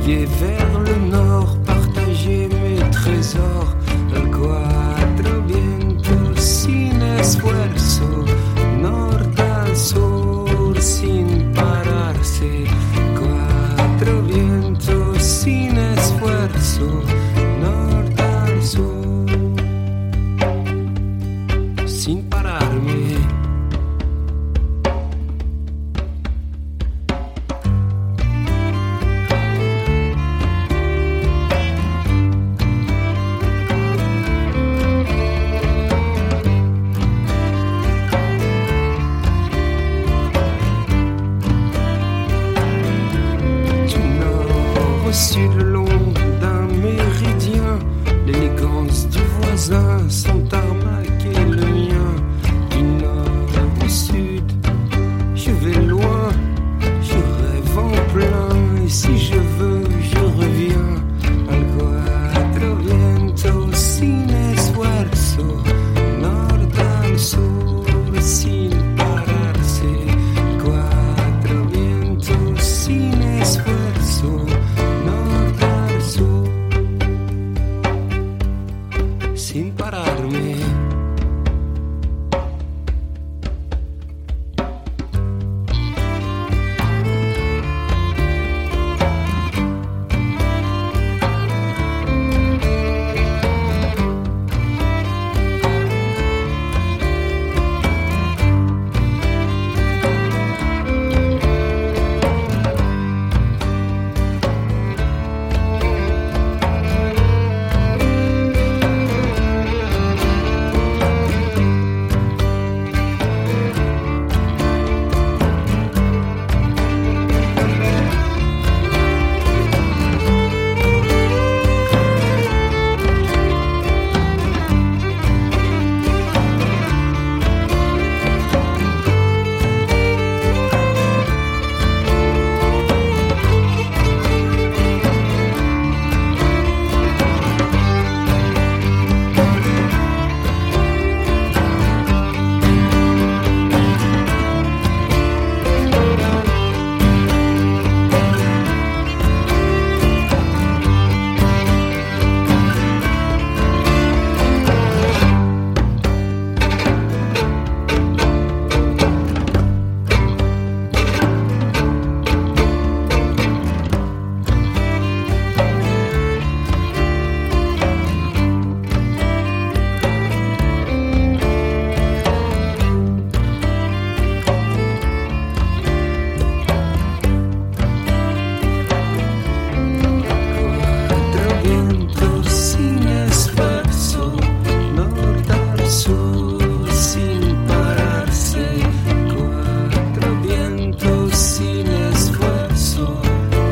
naviguer vers le nord, partager mes trésors. El cuatro vientos sin esfuerzo, norte al sur sin pararse. Cuatro vientos sin esfuerzo, norte al sur sin pararme. Sur le long d'un méridien, l'élégance du voisin, son tarmac et le mien. Du nord au sud, je vais loin, je rêve en plein, et si je veux, je reviens. Al cuatro vientos sin esfuerzo, norte al sur sin pararse. Cuatro vientos sin esfuerzo, sin pararme.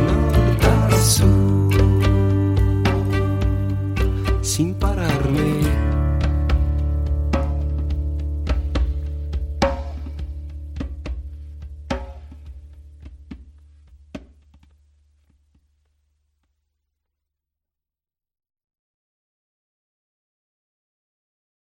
Sin pararme.